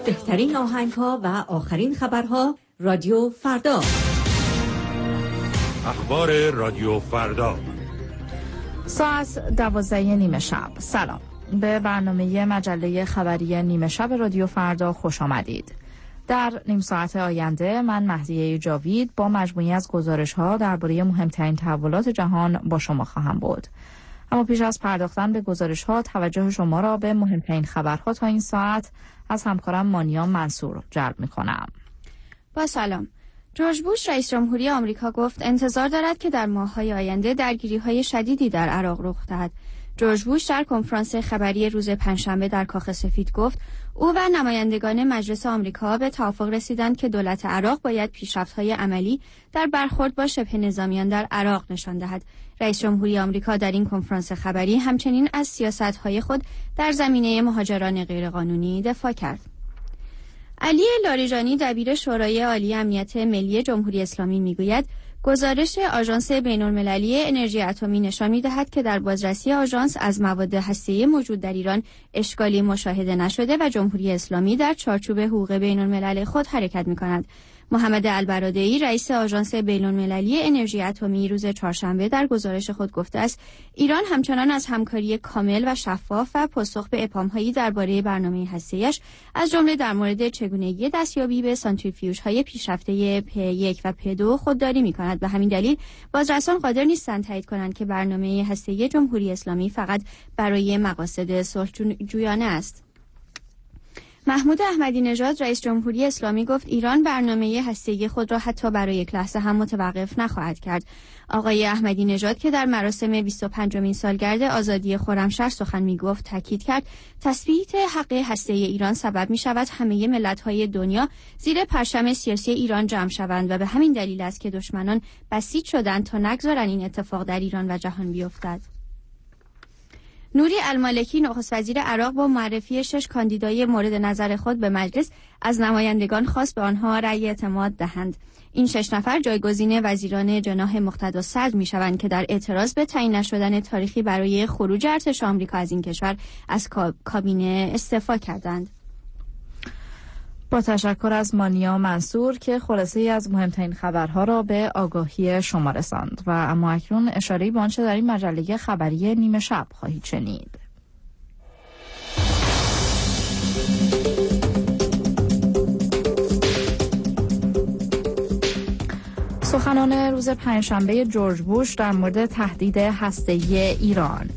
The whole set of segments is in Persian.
بهترین آهنگ‌ها و آخرین خبرها رادیو فردا. اخبار رادیو فردا ساعت 12:30 شب. سلام، به برنامه مجله خبری نیمه شب رادیو فردا خوش آمدید. در نیم ساعت آینده من مهدیه جاوید با مجموعی از گزارش‌ها درباره مهمترین تحولات جهان با شما خواهم بود. اما پیش از پرداختن به گزارش‌ها توجه شما را به مهمترین خبرها تا این ساعت از همکارم مانیا منصور جلب می‌کنم. با سلام. جورج بوش رئیس جمهوری آمریکا گفت انتظار دارد که در ماه‌های آینده درگیری‌های شدیدی در عراق رخ دهد. جورج بوش در کنفرانس خبری روز پنجشنبه در کاخ سفید گفت او و نمایندگان مجلس آمریکا به توافق رسیدند که دولت عراق باید پیشرفت‌های عملی در برخورد با شبه نظامیان در عراق نشان دهد. رئیس جمهوری آمریکا در این کنفرانس خبری همچنین از سیاست‌های خود در زمینه مهاجران غیرقانونی دفاع کرد. علی لاریجانی دبیر شورای عالی امنیت ملی جمهوری اسلامی میگوید گزارش آژانس بین‌المللی انرژی اتمی نشان می‌دهد که در بازرسی آژانس از مواد هسته‌ای موجود در ایران اشکالی مشاهده نشده و جمهوری اسلامی در چارچوب حقوق بین‌الملل خود حرکت می‌کند. محمد البرادعی رئیس آژانس بین‌المللی انرژی اتمی روز چهارشنبه در گزارش خود گفته است ایران همچنان از همکاری کامل و شفاف و پاسخ به ابهام‌هایی درباره برنامه هسته‌ایش از جمله در مورد چگونگی دستیابی به سانتریفیوژهای پیشرفته P1 و P2 خودداری می‌کند. به همین دلیل بازرسان قادر نیستند تایید کنند که برنامه هسته‌ای جمهوری اسلامی فقط برای مقاصد صلح‌جویانه است. محمود احمدی نژاد رئیس جمهوری اسلامی گفت ایران برنامه هسته‌ای خود را حتی برای یک لحظه هم متوقف نخواهد کرد. آقای احمدی نژاد که در مراسم 25مین سالگرد آزادی خرمشهر سخن می‌گفت تاکید کرد تثبیت حق هسته‌ای ایران سبب می‌شود همه ملت‌های دنیا زیر پرچم سیاسی ایران جمع شوند و به همین دلیل است که دشمنان بسیج شدند تا نگذارند این اتفاق در ایران و جهان بیفتد. نوری المالکی نخست وزیر عراق با معرفی 6 کاندیدای مورد نظر خود به مجلس از نمایندگان خواست به آنها رأی اعتماد دهند. این 6 نفر جایگزین وزیران جناح مقتدا صدر می‌شوند که در اعتراض به تعیین نشدن تاریخی برای خروج ارتش آمریکا از این کشور از کابینه استعفا کردند. با تشکر از مانیا منصور که خلاصه‌ای از مهمترین خبرها را به آگاهی شما رساند و اما اکنون اشاره‌ای به آنچه در این مجله خبری نیمه شب خواهید شنید. سخنان روز پنجشنبه جورج بوش در مورد تهدید هسته‌ای ایران.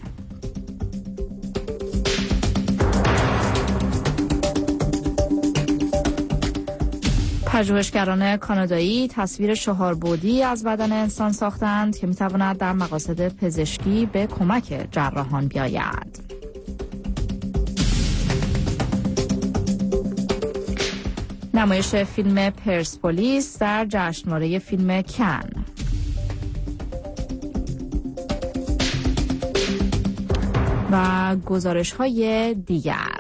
پژوهشگران کانادایی تصویر 4 بعدی از بدن انسان ساختند که می‌تواند در مقاصد پزشکی به کمک جراحان بیاید. نمایش فیلم پرسپولیس در جشنواره فیلم کن. و گزارش‌های دیگر.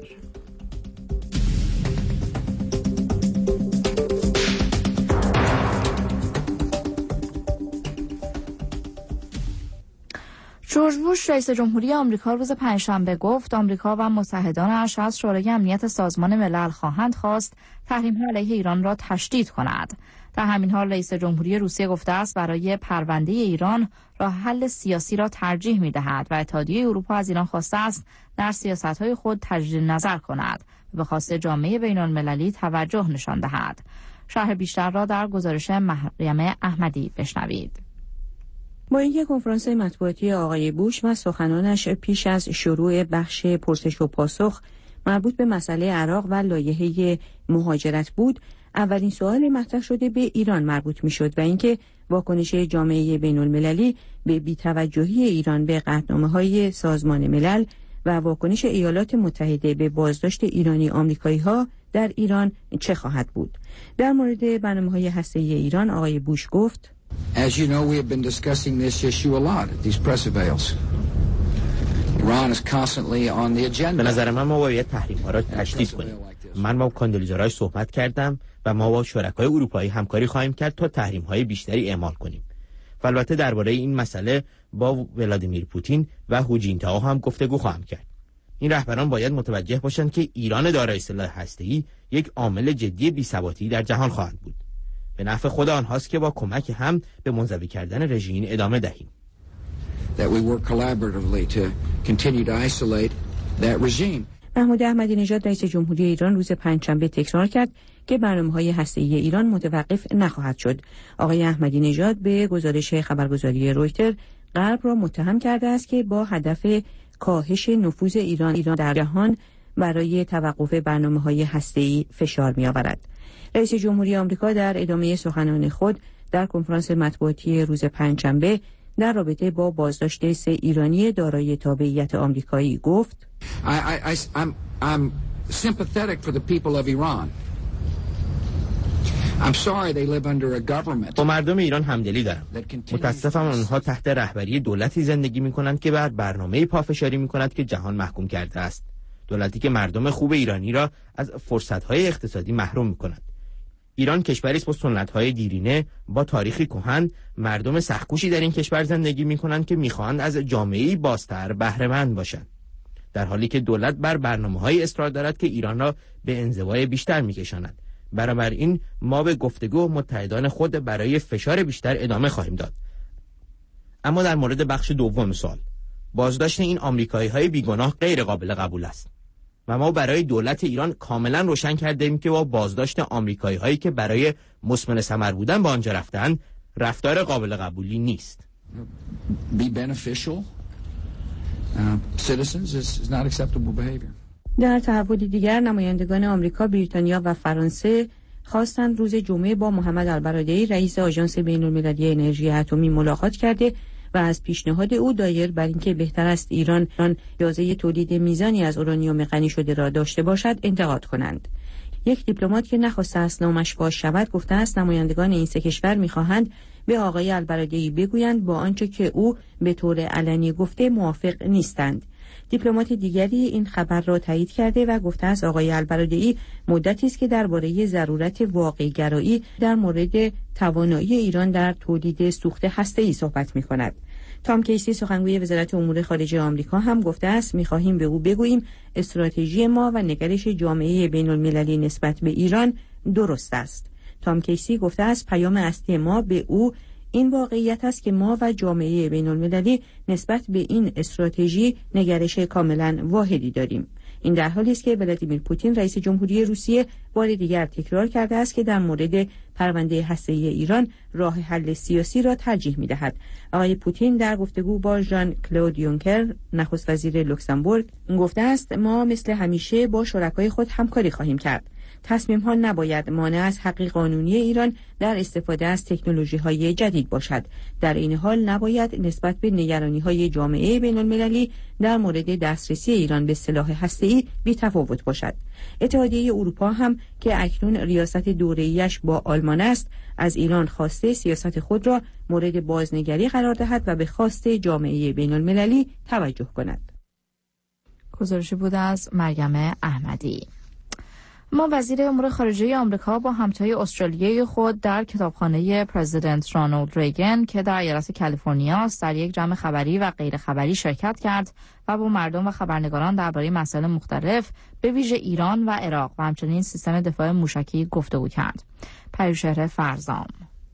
جورج بوش رئیس جمهوری آمریکا روز پنجشنبه گفت آمریکا و متحدانش از شورای امنیت سازمان ملل خواهند خواست تحریم‌ها علیه ایران را تشدید کند. در همین حال رئیس جمهوری روسیه گفته است برای پرونده ایران راه حل سیاسی را ترجیح می‌دهد و اتحادیه اروپا از ایران خواسته است در سیاست‌های خود تجدید نظر کند و به خواست جامعه بین‌المللی توجه نشان دهد. شرح بیشتر را در گزارش مریم احمدی بشنوید. با اینکه کنفرانس مطبوعاتی آقای بوش و سخنانش پیش از شروع بخش پرسش و پاسخ مربوط به مسئله عراق و لایحه مهاجرت بود، اولین سوال مطرح شده به ایران مربوط می‌شد و اینکه واکنش جامعه بین‌المللی به بی‌توجهی ایران به قطعنامه‌های سازمان ملل و واکنش ایالات متحده به بازداشت ایرانی آمریکایی‌ها در ایران چه خواهد بود. در مورد برنامه‌های هسته‌ای ایران آقای بوش گفت: As you know, we have been discussing this issue a lot at these press avails. Iran is constantly on the agenda. به نظر من ما باید تحریم‌ها را تشدید کنیم. من با کاندلیزاراش صحبت کردم و ما با شرکای اروپایی همکاری خواهیم کرد تا تحریم‌های بیشتری اعمال کنیم. و البته درباره این مسئله با ولادیمیر پوتین و هو جینتائو هم گفتگو خواهم کرد. این رهبران باید متوجه باشند که ایران دارای سلاح هسته‌ای یک عامل جدی بی‌ثباتی در جهان خواهد بود. به نفع خود آنهاست که با کمک هم به منزوی کردن رژیم ادامه دهیم. محمود احمدی نژاد رئیس جمهوری ایران روز پنجشنبه تکرار کرد که برنامه‌های هسته‌ای ایران متوقف نخواهد شد. آقای احمدی نژاد به گزارش خبرگزاری رویتر غرب را متهم کرده است که با هدف کاهش نفوذ ایران در جهان برای توقف برنامه‌های هسته‌ای فشار می‌آورد. رئیس جمهوری آمریکا در ادامه سخنان خود در کنفرانس مطبوعاتی روز پنجشنبه در رابطه با بازداشت 3 ایرانی دارای تابعیت آمریکایی گفت: I'm sympathetic for the people of Iran. I'm sorry they live under a government. با مردم ایران همدلی دارم. متاسفم آنها تحت رهبری دولتی زندگی می‌کنند که بر برنامه‌ای پافشاری می‌کند که جهان محکوم کرده است. دولتی که مردم خوب ایرانی را از فرصت‌های اقتصادی محروم می‌کند. ایران کشوری است با سنت‌های دیرینه، با تاریخی کهن، مردم سخت‌کوشی در این کشور زندگی می‌کنند که می‌خواهند از جامعه‌ای بازتر بهره مند باشند. در حالی که دولت بر برنامه‌های اصرار دارد که ایران را به انزوای بیشتر می‌کشاند. بنابراین ما به گفتگو متحدان خود برای فشار بیشتر ادامه خواهیم داد. اما در مورد بخش دوم سوال، بازداشت این آمریکایی‌های بیگناه غیر قابل قبول است. و ما برای دولت ایران کاملا روشن کردیم که با بازداشت آمریکایی‌هایی که برای مثمر ثمر بودن به آنجا رفتند، رفتار قابل قبولی نیست. در تحولی دیگر نمایندگان آمریکا، بریتانیا و فرانسه خواستند روز جمعه با محمد البرادعی رئیس آژانس بین‌المللی انرژی اتمی ملاقات کرده و از پیشنهاد او دایر بر اینکه بهتر است ایران اجازه تولید میزانی از اورانیوم غنی شده را داشته باشد انتقاد کنند. یک دیپلمات که نخواسته است نامش فاش شود گفته است نمایندگان این 3 کشور می‌خواهند به آقای البرادعی بگویند با آنچه که او به طور علنی گفته موافق نیستند. دیپلمات دیگری این خبر را تایید کرده و گفته است آقای البرادعی مدتی است که درباره ضرورت واقع‌گرایی در مورد توانایی ایران در تولید سوخت هسته‌ای صحبت می‌کند. تام کیسی سخنگوی وزارت امور خارجه آمریکا هم گفته است می‌خواهیم به او بگوییم استراتژی ما و نگرش جامعه بین‌المللی نسبت به ایران درست است. تام کیسی گفته است پیام اصلی ما به او این واقعیت است که ما و جامعه بین‌المللی نسبت به این استراتژی نگرش کاملا واحدی داریم. این در حالی است که ولادیمیر پوتین رئیس جمهوری روسیه بار دیگر تکرار کرده است که در مورد پرونده هسته‌ای ایران راه حل سیاسی را ترجیح می‌دهد. آقای پوتین در گفتگو با ژان کلود یونکر نخست وزیر لوکزامبورگ گفته است ما مثل همیشه با شرکای خود همکاری خواهیم کرد. تصمیم‌ها نباید مانع از حق قانونی ایران در استفاده از تکنولوژی‌های جدید باشد. در این حال نباید نسبت به نگرانی‌های جامعه بین‌المللی در مورد دسترسی ایران به سلاح هسته‌ای بی‌تفاوت باشد. اتحادیه اروپا هم که اکنون ریاست دوره‌ایش با آلمان است، از ایران خواسته سیاست خود را مورد بازنگری قرار دهد و به خواست جامعه بین‌المللی توجه کند. گزارشی بود از مریم احمدی. ما وزیر امور خارجه آمریکا با همتای استرالیایی خود در کتابخانه پرزیدنت رونالد ریگن که در ایالت کالیفرنیا است در یک جمع خبری و غیر خبری شرکت کرد و با مردم و خبرنگاران درباره مسائل مختلف به ویژه ایران و عراق و همچنین سیستم دفاع موشکی گفتگو کرد. پریشهر فرزام.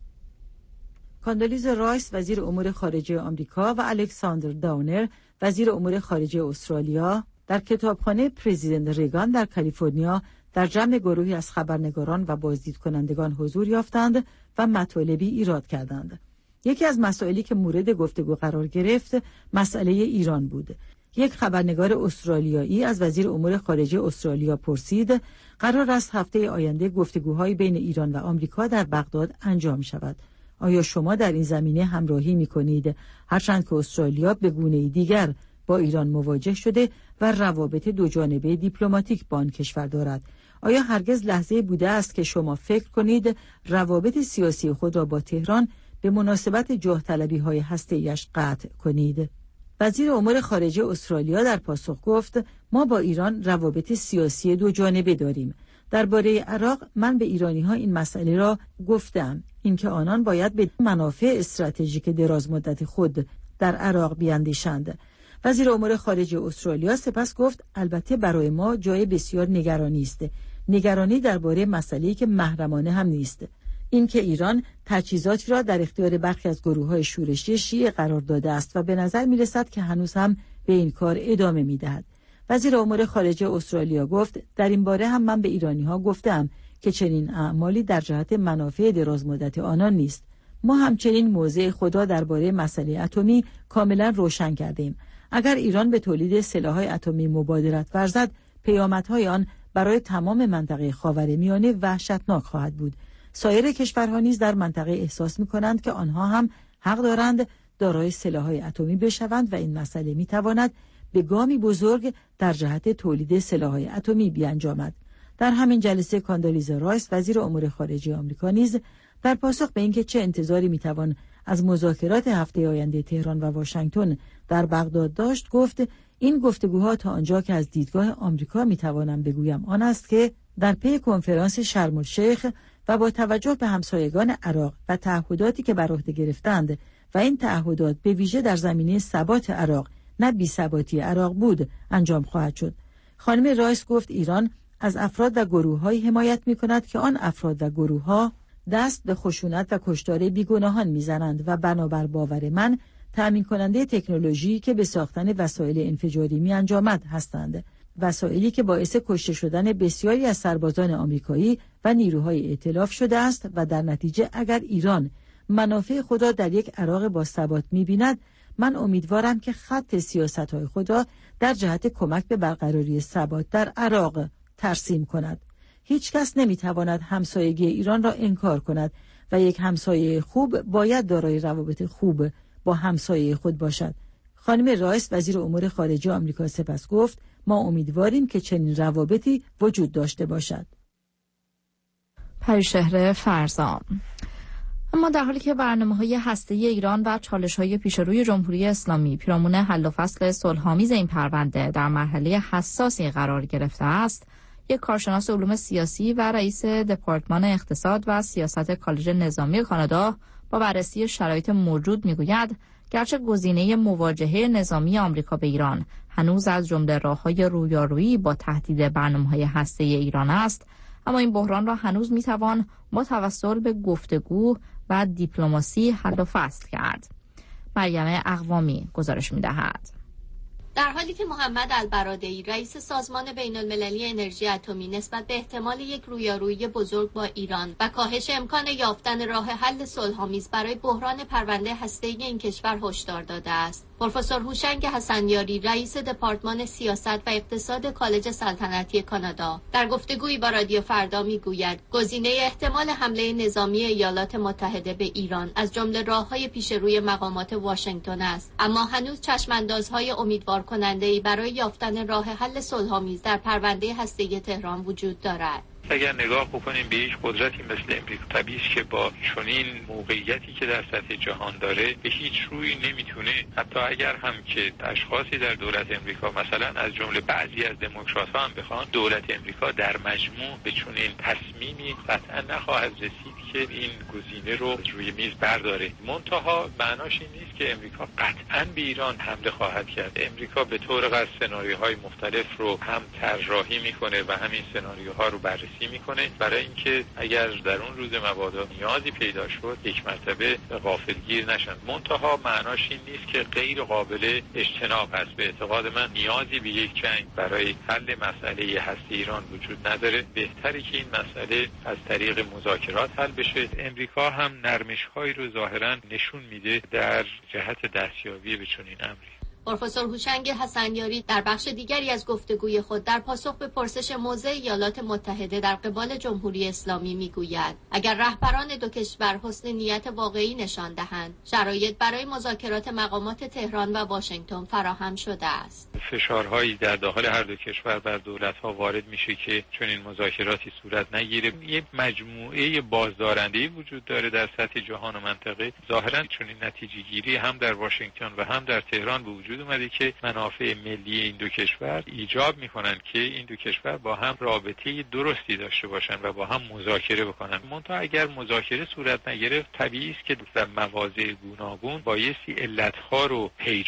کاندولیزا رایس وزیر امور خارجه آمریکا و الکساندر داونر وزیر امور خارجه استرالیا در کتابخانه پرزیدنت ریگان در کالیفرنیا در جمع گروهی از خبرنگاران و بازدید کنندگان حضور یافتند و مطالبی ایراد کردند. یکی از مسائلی که مورد گفتگو قرار گرفت مسئله ایران بود. یک خبرنگار استرالیایی از وزیر امور خارجه استرالیا پرسید قرار است هفته آینده گفتگوهای بین ایران و آمریکا در بغداد انجام شود. آیا شما در این زمینه همراهی می‌کنید؟ هرچند که استرالیا به گونه‌ای دیگر با ایران مواجه شده و روابط دوجانبه دیپلماتیک با آن کشور دارد. آیا هرگز لحظه بوده است که شما فکر کنید روابط سیاسی خود را با تهران به مناسبت جاه طلبی‌های هسته‌ایش قطع کنید؟ وزیر امور خارجه استرالیا در پاسخ گفت ما با ایران روابط سیاسی دوجانبه داریم. درباره عراق من به ایرانی‌ها این مسئله را گفتم، اینکه آنان باید به منافع استراتژیک درازمدت خود در عراق بیاندیشند. وزیر امور خارجه استرالیا سپس گفت البته برای ما جای بسیار نگرانی است. نگرانی درباره مسئله‌ای که محرمانه هم نیست. اینکه ایران تجهیزاتی را در اختیار برخی از گروه‌های شورشی شیعه قرار داده است و به نظر می‌رسد که هنوز هم به این کار ادامه می‌دهد. وزیر امور خارجه استرالیا گفت در این باره هم من به ایرانی‌ها گفتم که چنین اعمالی در جهت منافع درازمدت آنان نیست. ما همچنین موضع خود را درباره مسئله اتمی کاملا روشن کردیم. اگر ایران به تولید سلاح‌های اتمی مبادرت ورزد، پیامدهای آن برای تمام منطقه خاورمیانه وحشتناک خواهد بود. سایر کشورها نیز در منطقه احساس می‌کنند که آنها هم حق دارند دارای سلاح‌های اتمی بشوند و این مسئله می‌تواند به گامی بزرگ در جهت تولید سلاح‌های اتمی بیانجامد. در همین جلسه کاندالیزا رایس وزیر امور خارجه آمریکا نیز در پاسخ به اینکه چه انتظاری می‌توان از مذاکرات هفته آینده تهران و واشنگتن در بغداد داشت گفت این گفتگوها تا آنجا که از دیدگاه آمریکا می‌توانم بگویم آن است که در پی کنفرانس شرم الشیخ و با توجه به همسایگان عراق و تعهداتی که بر عهده گرفتند و این تعهدات به ویژه در زمینه ثبات عراق نه بی‌ثباتی عراق بود انجام خواهد شد. خانم رایس گفت ایران از افراد و گروه‌هایی حمایت می‌کند که آن افراد و گروه‌ها دست به خشونت و کشتار بیگناهان می‌زنند و بنابر باور من تأمین کننده تکنولوژی که به ساختن وسایل انفجاری می‌انجامد هستند. وسایلی که باعث کشته شدن بسیاری از سربازان آمریکایی و نیروهای ائتلاف شده است و در نتیجه اگر ایران منافع خود را در یک عراق با ثبات می‌بیند، من امیدوارم که خط سیاست‌های خود را در جهت کمک به برقراری ثبات در عراق ترسیم کند. هیچ کس نمی‌تواند همسایگی ایران را انکار کند و یک همسایه خوب باید دارای روابط خوب با همسایه خود باشد. خانم رایس وزیر امور خارجه آمریکا سپس گفت ما امیدواریم که چنین روابطی وجود داشته باشد. پریشهر فرزام. اما در حالی که برنامه‌های هسته‌ای ایران و چالش‌های پیش روی جمهوری اسلامی پیرامون حل و فصل صلح‌آمیز این پرونده در مرحله حساسی قرار گرفته است، یک کارشناس علوم سیاسی و رئیس دپارتمان اقتصاد و سیاست کالج نظامی کانادا با بررسی شرایط موجود می‌گوید گرچه گزینه مواجهه نظامی آمریکا به ایران هنوز از جمله راه‌های رویارویی با تهدید برنامه‌های هسته‌ای ایران است، اما این بحران را هنوز می‌توان با توسل به گفتگو و دیپلماسی حل و فصل کرد. مریم اقوامی گزارش می‌دهد. در حالی که محمد البرادعی رئیس سازمان بین‌المللی انرژی اتمی نسبت به احتمال یک رویارویی بزرگ با ایران و کاهش امکان یافتن راه حل صلح‌آمیز برای بحران پرونده هسته‌ای این کشور هشدار داده است، پروفسور هوشنگ حسنیاری رئیس دپارتمان سیاست و اقتصاد کالج سلطنتی کانادا در گفتگویی با رادیو فردا میگوید گزینه احتمال حمله نظامی ایالات متحده به ایران از جمله راه‌های پیش روی مقامات واشنگتن است، اما هنوز چشم‌اندازهای امیدوار کننده‌ای برای یافتن راه حل صلح‌آمیز در پرونده هسته‌ای تهران وجود دارد. اگر نگاه بکنیم به هیچ قدرتی مثل امریکا، طبیعیه که با چنین موقعیتی که در سطح جهان داره به هیچ روی نمیتونه، حتی اگر هم که اشخاصی در دولت امریکا مثلا از جمله بعضی از دموکرات‌ها هم بخوان، دولت امریکا در مجموع به چنین تصمیمی قطعا نخواهد رسید که این گزینه رو روی میز برداره. منتها معناش این نیست که امریکا قطعا به ایران حمله خواهد کرد. امریکا به طور قصد سناریوهای مختلف رو هم طراحی میکنه و همین سناریوها رو بررسی میکنه برای اینکه اگر در اون روز مبادا نیازی پیدا شد یک مرتبه غافلگیر نشن. منتها معناش این نیست که غیر قابل اجتناب است. به اعتقاد من نیازی به یک جنگ برای حل مسئله هسته ایران وجود نداره. بهتره که این مسئله از طریق مذاکرات حل بشه. امریکا هم نرمش‌هایی رو ظاهراً نشون میده در جهت دستیابی به چنین امری. پروفسور هوشنگ حسنیاری در بخش دیگری از گفتگوی خود در پاسخ به پرسش موضع ایالات متحده در قبال جمهوری اسلامی میگوید اگر رهبران دو کشور حسن نیت واقعی نشان دهند شرایط برای مذاکرات مقامات تهران و واشنگتن فراهم شده است. فشارهایی در داخل هر دو کشور بر دولت‌ها وارد میشه که چون این مذاکراتی صورت نگیره. یک مجموعه بازدارنده‌ای وجود داره در سطح جهان و منطقه. ظاهراً چون این نتیجه گیری هم در واشنگتن و هم در تهران به وجود اومده که منافع ملی این دو کشور ایجاب میکنن که این دو کشور با هم رابطه درستی داشته باشن و با هم مذاکره بکنن. منتها اگر مذاکره صورت نگرفت طبیعی است که در مواضع گوناگون بایستی علتها رو پی جست.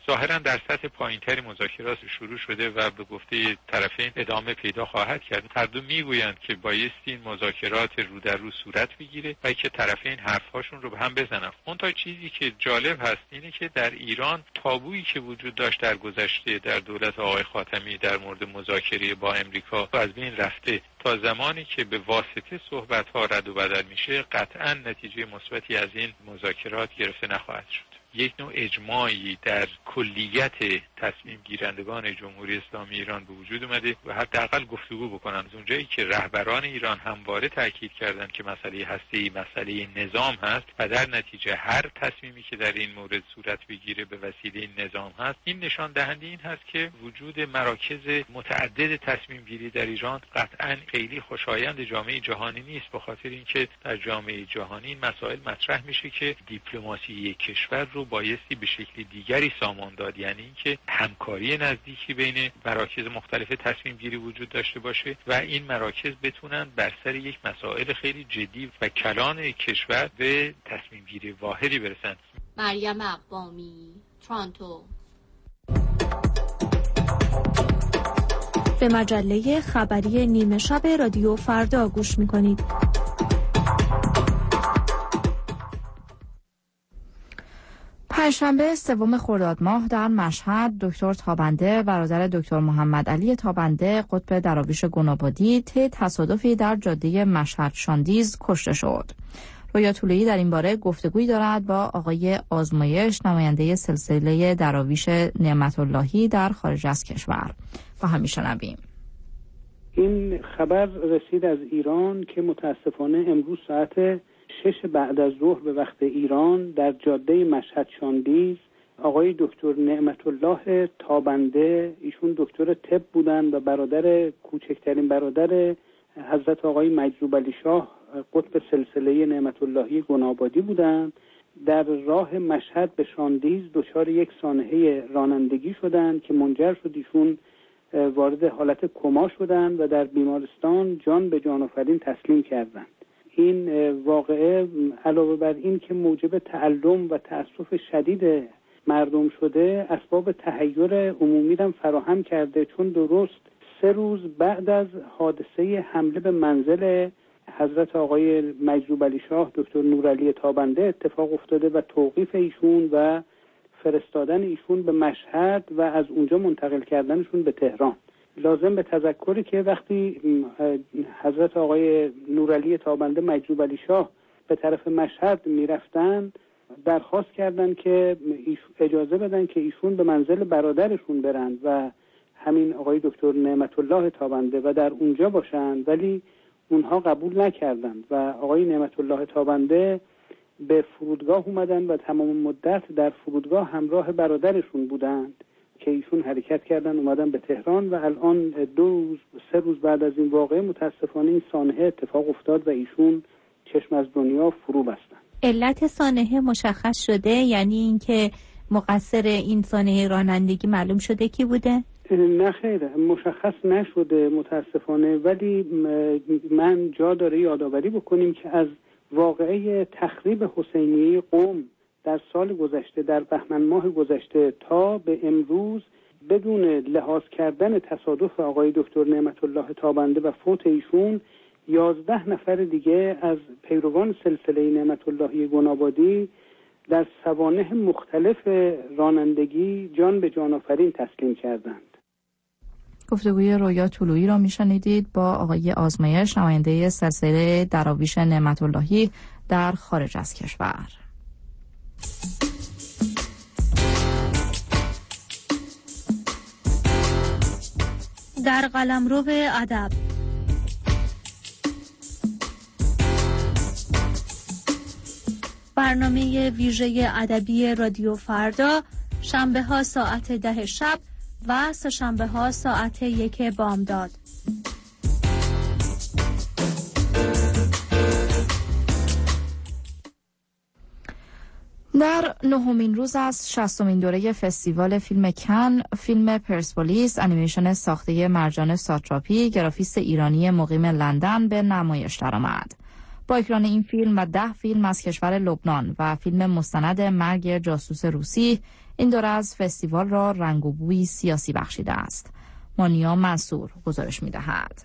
ظاهرا در سطح پایینتری مذاکرات شروع شده و به گفته طرفین ادامه پیدا خواهد کرد. هر دو میگویند که بایستی این مذاکرات رو در رو صورت بگیره و که طرفین حرفهاشون رو به هم بزنن. اون تا چیزی که جالب هست اینه که در ایران تابویی که وجود داشت در گذشته در دولت آقای خاتمی در مورد مذاکره با امریکا از بین رفته. تا زمانی که به واسطه صحبت‌ها رد و بدل میشه قطعاً نتیجه مثبتی از این مذاکرات گرفته نخواهد شد. یک نوع اجماعی در کلیت تصمیم گیرندگان جمهوری اسلامی ایران به وجود اومده و حداقل گفتگو بکنن. از اونجایی که رهبران ایران همواره تاکید کردند که مسئله هسته‌ای مسئله نظام هست و در نتیجه هر تصمیمی که در این مورد صورت بگیره به وسیله نظام هست، این نشان دهنده این هست که وجود مراکز متعدد تصمیم گیری در ایران قطعاً خیلی خوشایند جامعه جهانی نیست، به خاطر اینکه در جامعه جهانی این مسائل مطرح میشه که دیپلماسی یک کشور رو بایستی به شکل دیگری سامان داد، یعنی اینکه همکاری نزدیکی بین مراکز مختلف تصمیم گیری وجود داشته باشه و این مراکز بتونن بر سر یک مسائل خیلی جدی و کلان کشور به تصمیم گیری واحدی برسن. مریم اقوامی، تورنتو. به مجله خبری نیمه شب رادیو فردا گوش می‌کنید. پنجشنبه 3 خرداد ماه در مشهد دکتر تابنده برادر دکتر محمد علی تابنده قطب دراویش گنابادی طی تصادفی در جاده مشهد شاندیز کشته شد. رویا طولویی در این باره گفتگویی دارد با آقای آزمایش نماینده سلسله دراویش نعمت اللهی در خارج از کشور. با هم میشنویم. این خبر رسید از ایران که متاسفانه امروز ساعت 6 بعد از ظهر به وقت ایران در جاده مشهد شاندیز آقای دکتر نعمت الله تابنده، ایشون دکتر طب بودند و برادر کوچکترین برادر حضرت آقای مجذوب علی شاه قطب سلسله نعمت اللهی گنابادی بودند، در راه مشهد به شاندیز دچار یک سانحه رانندگی شدند که منجر شد ایشون وارد حالت کما شدند و در بیمارستان جان به جان آفرین تسلیم کردند. این واقعه علاوه بر این که موجب تعلم و تأسف شدید مردم شده، اسباب تحیر عمومی را فراهم کرده، چون درست 3 روز بعد از حادثه حمله به منزل حضرت آقای مجذوب علی شاه دکتر نورعلی تابنده اتفاق افتاده و توقیف ایشون و فرستادن ایشون به مشهد و از اونجا منتقل کردنشون به تهران. لازم به تذکری که وقتی حضرت آقای نورعلی تابنده مجذوب علی شاه به طرف مشهد میرفتن، درخواست کردند که اجازه بدن که ایشون به منزل برادرشون برند و همین آقای دکتر نعمت الله تابنده و در اونجا باشند، ولی اونها قبول نکردند و آقای نعمت الله تابنده به فرودگاه اومدن و تمام مدت در فرودگاه همراه برادرشون بودند که ایشون حرکت کردن اومدن به تهران و الان 2-3 روز بعد از این واقعه متاسفانه این سانحه اتفاق افتاد و ایشون چشم از دنیا فرو بستن. علت سانحه مشخص شده؟ یعنی اینکه مقصر این سانحه رانندگی معلوم شده کی بوده؟ نه خیر، مشخص نشده متاسفانه، ولی من جا داره یادآوری بکنیم که از واقعه تخریب حسینیه قم در سال گذشته، در بهمن ماه گذشته تا به امروز، بدون لحاظ کردن تصادف آقای دکتر نعمت الله تابنده و فوت ایشون، 11 نفر دیگه از پیروان سلسله نعمت اللهی گنابادی در سوانح مختلف رانندگی جان به جان آفرین تسلیم کردند. گفتگوی رویا طولویی را میشنیدید با آقای آزمایش نماینده سلسله دراویش نعمت اللهی در خارج از کشور. در قلمرو ادب برنامه ویژه ادبی رادیو فردا، شنبه ها ساعت 10 شب و سه‌شنبه ها ساعت 1 بامداد. در 9مین روز از 60مین دوره فستیوال فیلم کن، فیلم پرسپولیس انیمیشن ساخته مرجان ساتراپی، گرافیست ایرانی مقیم لندن، به نمایش درآمد. با اکران این فیلم و 10 فیلم از کشور لبنان و فیلم مستند مرگ جاسوس روسی، این دوره از فستیوال را رنگ و بوی سیاسی بخشیده است. مانیا منصور گزارش می‌دهد.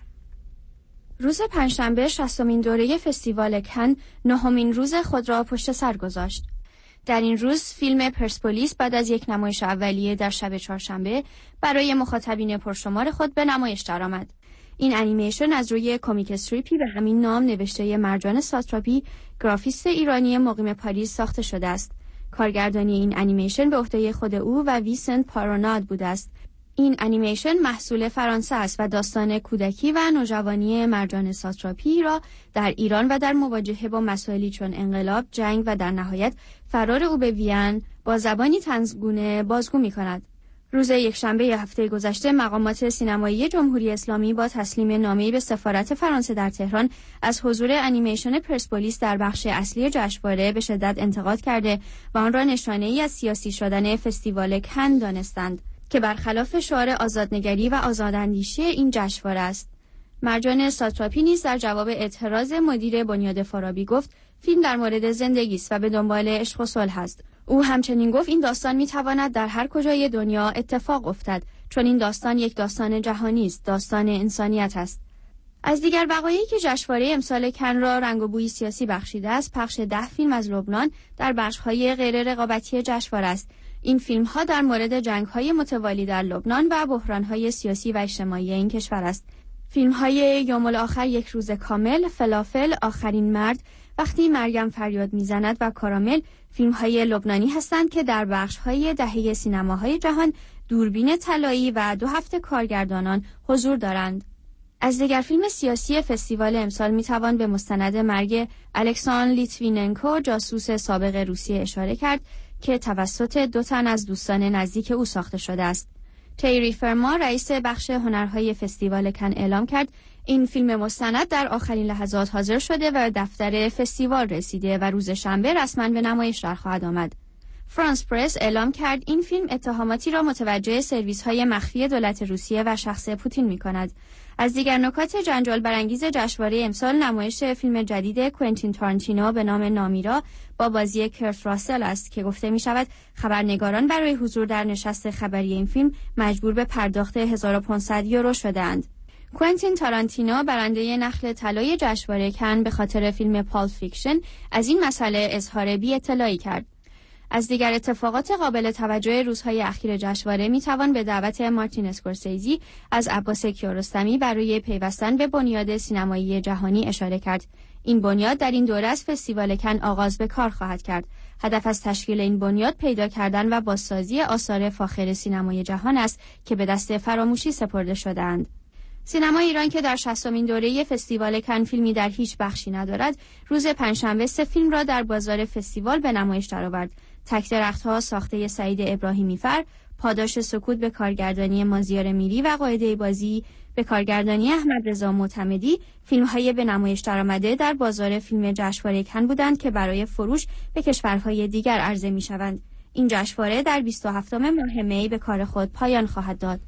روز پنجشنبه 60مین دوره فستیوال کن 9مین روز خود را پشت سر گذاشت. در این روز فیلم پرسپولیس بعد از یک نمایش اولیه در شب چهارشنبه برای مخاطبین پرشمار خود به نمایش درآمد. این انیمیشن از روی کمیک استریپی به همین نام نوشته مرجان ساتراپی، گرافیست ایرانی مقیم پاریس ساخته شده است. کارگردانی این انیمیشن به عهده خود او و ویسنت پاروناد بوده است. این انیمیشن محصول فرانسه است و داستان کودکی و نوجوانی مرجان ساتراپی را در ایران و در مواجهه با مسائلی چون انقلاب، جنگ و در نهایت فرار او به وین با زبانی طنزگونه بازگو می‌کند. روز یکشنبه هفته گذشته مقامات سینمایی جمهوری اسلامی با تسلیم نامه‌ای به سفارت فرانسه در تهران از حضور انیمیشن پرسپولیس در بخش اصلی جشنواره به شدت انتقاد کرده و آن را نشانه‌ای از سیاسی شدن فستیوال کن دانستند که برخلاف شعار آزادنگری و آزاداندیشی این جشنواره است. مرجان ساتراپی نیز در جواب اعتراض مدیر بنیاد فارابی گفت فیلم در مورد زندگی است و به دنبال عشق و صلح است. او همچنین گفت این داستان میتواند در هر کجای دنیا اتفاق افتد، چون این داستان یک داستان جهانی است، داستان انسانیت است. از دیگر وقایعی که جشنواره امسال کن را رنگ و بوی سیاسی بخشیده است، پخش 10 فیلم از لبنان در بخش‌های غیر رقابتی جشنواره است. این فیلم‌ها در مورد جنگ‌های متوالی در لبنان و بحران‌های سیاسی و اجتماعی این کشور است. فیلم‌های یوم الاخر، یک روز کامل، فلافل، آخرین مرد، وقتی مریم فریاد میزند و کارامل فیلم‌های لبنانی هستند که در بخش‌های دهه سینماهای جهان دوربین طلایی و 2 هفته کارگردانان حضور دارند. از دیگر فیلم سیاسی فستیوال امسال میتوان به مستند مرگ الکساندر لیتویننکو، جاسوس سابق روسیه اشاره کرد که توسط 2 تن از دوستان نزدیک او ساخته شده است. تیری فرما، رئیس بخش هنرهای فستیوال کن، اعلام کرد این فیلم مستند در آخرین لحظات حاضر شده و دفتر فستیوال رسیده و روز شنبه رسما به نمایش در خواهد آمد. فرانس پرس اعلام کرد این فیلم اتهاماتی را متوجه سرویس‌های مخفی دولت روسیه و شخص پوتین می‌کند. از دیگر نکات جنجال برانگیز جشنواره امسال نمایش فیلم جدید کوئنتین تارانتینو به نام نامیرا با بازی کرت راسل است که گفته می‌شود خبرنگاران برای حضور در نشست خبری این فیلم مجبور به پرداخت 1500 یورو شده‌اند. کوئنتین تارانتینو، برنده نخل طلای جشنواره کن به خاطر فیلم پالپ فیکشن، از این مسئله اظهار بی‌اطلاعی کرد. از دیگر اتفاقات قابل توجه روزهای اخیر جشنواره میتوان به دعوت مارتین اسکورسیزی از عباس کیارستمی برای پیوستن به بنیاد سینمایی جهانی اشاره کرد. این بنیاد در این دوره از فستیوال کن آغاز به کار خواهد کرد. هدف از تشکیل این بنیاد پیدا کردن و بازسازی آثار فاخر سینمای جهان است که به دست فراموشی سپرده شده‌اند. سینما ایران که در 60مین دوره فستیوال کن فیلمی در هیچ بخشی ندارد، روز پنجشنبه 3 فیلم را در بازار فستیوال به نمایش درآورد. تک درخت‌ها ساخته سعید ابراهیمی فر، پاداش سکوت به کارگردانی مازیار میری و قاعده بازی به کارگردانی احمد رضا معتمدی، فیلم‌های به نمایش درآمده در بازار فیلم جشنواره کن بودند که برای فروش به کشورهای دیگر عرضه می‌شوند. این جشنواره در 27 ماه می به کار خود پایان خواهد داد.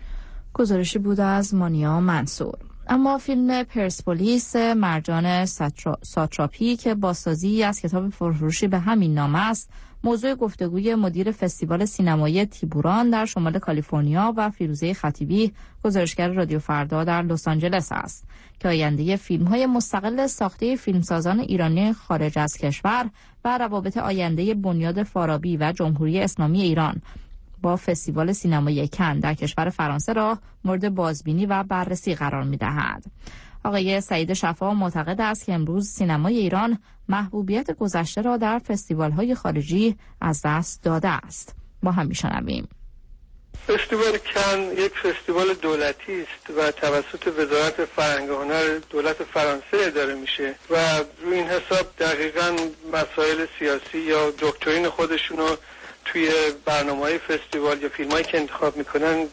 گزارشی بود از مانیا منصور. اما فیلم پرسپولیس مرجان ساتراپی که بازسازی از کتاب فروشی به همین نام است، موضوع گفتگوی مدیر فستیوال سینمایی تیبوران در شمال کالیفرنیا و فیروزه خطیبی، گزارشگر رادیو فردا در لس آنجلس است که آینده فیلم‌های مستقل ساخته فیلمسازان ایرانی خارج از کشور و روابط آینده بنیاد فارابی و جمهوری اسلامی ایران با فستیوال سینمایی کن در کشور فرانسه را مورد بازبینی و بررسی قرار می‌دهد. آقای سعید شفا معتقد است که امروز سینمای ایران محبوبیت گذشته را در فستیوال‌های خارجی از دست داده است. با هم می‌شنویم. فستیوال کن یک فستیوال دولتی است و توسط وزارت فرهنگ و هنر دولت فرانسه اداره میشه و روی این حساب دقیقاً مسائل سیاسی یا دکترین خودشونو توی برنامه‌های فستیوال یا فیلمایی که انتخاب میکنن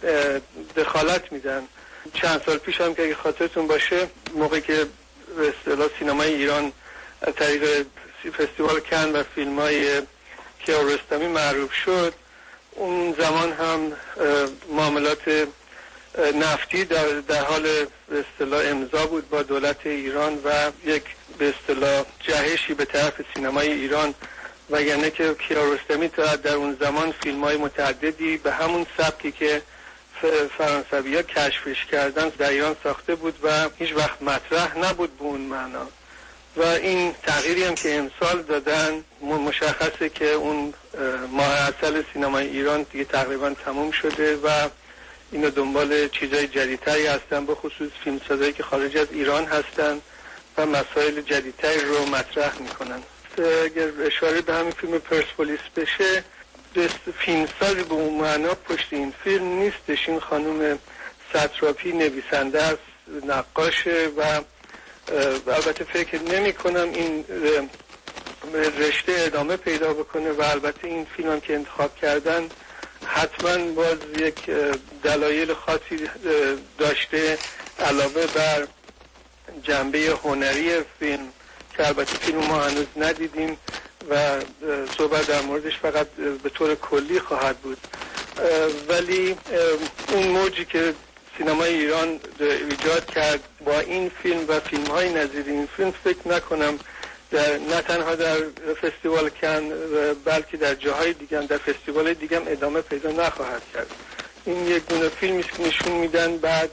دخالت میدن. چند سال پیش هم که اگه خاطرتون باشه، موقعی که به اصطلاح سینمای ایران از طریق فستیوال کن و فیلمای کیارستمی معروف شد، اون زمان هم معاملات نفتی در حال به اصطلاح امضا بود با دولت ایران و یک به اصطلاح جهشی به طرف سینمای ایران، وگرنه که کیارستمی در اون زمان فیلم‌های متعددی به همون سبکی که فرانسوی‌ها کشفش کردن در ایران ساخته بود و هیچ وقت مطرح نبود به اون معنا. و این تغییری هم که امسال دادن مشخصه که اون ماه عسل سینمای ایران دیگه تقریبا تموم شده و اینا دنبال چیزای جدیدتری هستن، به خصوص فیلمسازایی که خارج از ایران هستن و مسائل جدیدتری رو مطرح میکنن. اگر اشاره به همین فیلم پرسپولیس بشه، فیلمسازی به اون معنا پشت این فیلم نیستش. این خانم ستراپی نویسنده است، نقاشه و البته فکر نمی کنم این رشته ادامه پیدا بکنه و البته این فیلم هم که انتخاب کردن حتما باز یک دلایل خاصی داشته علاوه بر جنبه هنری فیلم که البته فیلم ما هنوز ندیدیم و صحبت در موردش فقط به طور کلی خواهد بود. ولی اون موجی که سینمای ایران ایجاد کرد با این فیلم و فیلم‌های نظیر این فیلم، فکر نکنم نه تنها در فستیوال کن بلکه در جاهای دیگه هم، در فستیوال دیگه هم ادامه پیدا نخواهد کرد. این یک دونه فیلمی است که نشون میدن بعد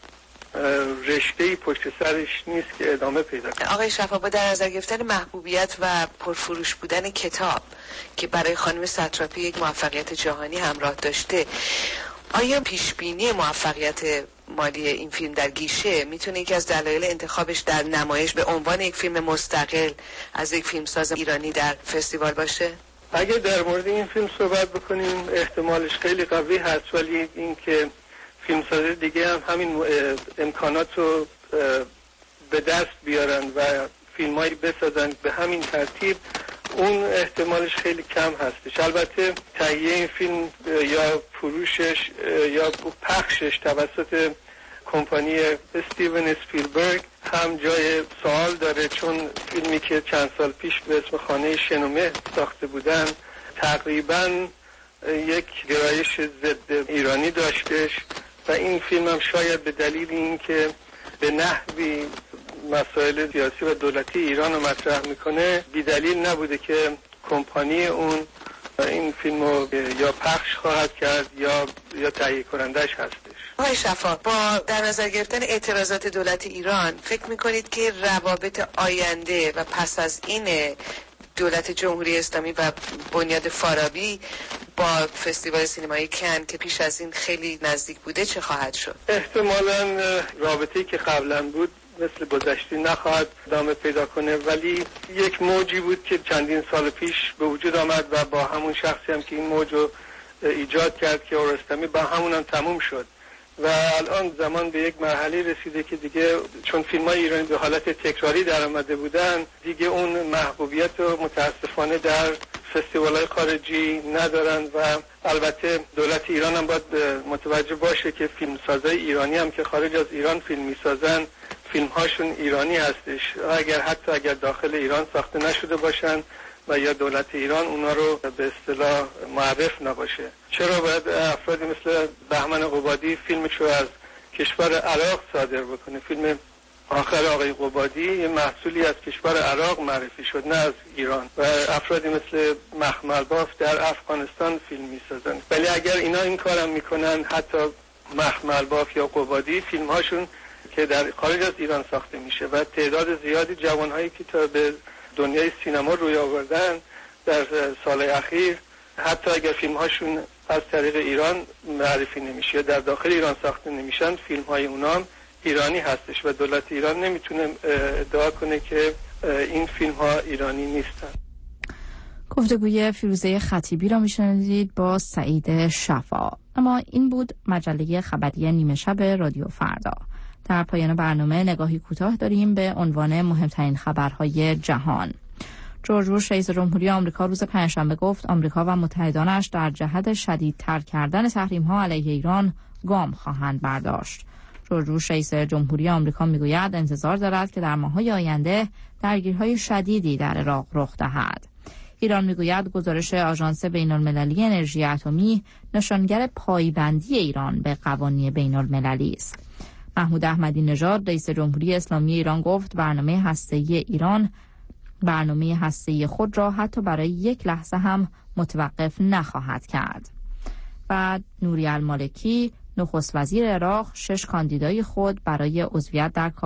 رشته‌ای پشت سرش نیست که ادامه پیدا کنه. آقای شفا، با در نظر گرفتن محبوبیت و پرفروش بودن کتاب که برای خانم ستراپی یک موفقیت جهانی همراه داشته، آیا پیشبینی موفقیت مالی این فیلم در گیشه میتونه یکی از دلایل انتخابش در نمایش به عنوان یک فیلم مستقل از یک فیلمساز ایرانی در فستیوال باشه؟ اگه در مورد این فیلم صحبت بکنیم احتمالش خیلی قوی هست، ولی این که فیلمساز دیگه هم همین امکانات رو به دست بیارن و فیلمایی بسازن به همین ترتیب، اون احتمالش خیلی کم هستش. البته تهیه این فیلم یا فروشش یا پخشش توسط کمپانی استیون اسپیلبرگ هم جای سوال داره، چون فیلمی که چند سال پیش به اسم خانه شنومه ساخته بودن تقریبا یک گرایش ضد ایرانی داشتش و این فیلم هم شاید به دلیل این که به نحوی مسائل سیاسی و دولتی ایران رو مطرح میکنه بی دلیل نبوده که کمپانی اون این فیلم رو یا پخش خواهد کرد یا تهیه کنندش هستش. آقای شفا، با در نظر گرفتن اعتراضات دولت ایران فکر میکنید که روابط آینده و پس از این دولت جمهوری اسلامی و بنیاد فارابی با فستیوال سینمایی کن که پیش از این خیلی نزدیک بوده چه خواهد شد؟ احتمالاً رابطه‌ای که قبلا بود مثل گذشته نخواهد ادامه پیدا کنه، ولی یک موجی بود که چندین سال پیش به وجود آمد و با همون شخصی هم که این موج رو ایجاد کرد که رستمی با همون هم تموم شد و الان زمان به یک مرحله رسیده که دیگه چون فیلم‌های ایرانی به حالت تکراری در آمده بودن دیگه اون محبوبیت رو متاسفانه در فستیوال‌های خارجی ندارن و البته دولت ایران هم باید متوجه باشه که فیلمسازای ایرانی هم که خارج از ایران فیلم می‌سازن فیلم‌هاشون ایرانی هستش، اگر داخل ایران ساخته نشده باشن و یا دولت ایران اونا رو به اصطلاح معرف نباشه. چرا باید افرادی مثل بهمن قبادی فیلمش رو از کشور عراق صادر بکنه؟ فیلم آخر آقای قبادی یه محصولی از کشور عراق معرفی شد نه از ایران و افرادی مثل مخمل باف در افغانستان فیلم میسازن. ولی اگر اینا این کارم میکنن، حتی مخمل باف یا قبادی فیلمهاشون که در خارج از ایران ساخته میشه و تعداد زیادی جوانهایی که تا به دنیای سینما روی آوردن در سال اخیر، حتی اگر فیلمهاشون از طریق ایران معرفی نمیشه در داخل ایران ساخته نمیشن، فیلمهای اونام ایرانی هستش و دولت ایران نمیتونه ادعا کنه که این فیلمها ایرانی نیستن. گفتگوی فیروزه خطیبی را میشنیدید با سعید شفا. اما این بود مجله خبری نیمه شب رادیو فردا. در پایان برنامه نگاهی کوتاه داریم به عنوان مهمترین خبرهای جهان. جورج بوش رئیس جمهوری آمریکا روز پنجشنبه گفت آمریکا و متحدانش در جهت شدیدتر کردن تحریم‌ها علیه ایران گام خواهند برداشت. جورج بوش رئیس جمهوری آمریکا میگوید انتظار دارد که در ماه‌های آینده درگیری‌های شدیدی در عراق رخ دهد. ایران میگوید گزارش آژانس بین‌المللی انرژی اتمی نشانگر پایبندی ایران به قوانین بین‌المللی است. محمود احمدی نژاد رئیس جمهوری اسلامی ایران گفت برنامه هسته‌ای ایران برنامه هسته‌ای خود را حتی برای یک لحظه هم متوقف نخواهد کرد. بعد نوری المالکی نخست وزیر عراق 6 کاندیدای خود برای عضویت در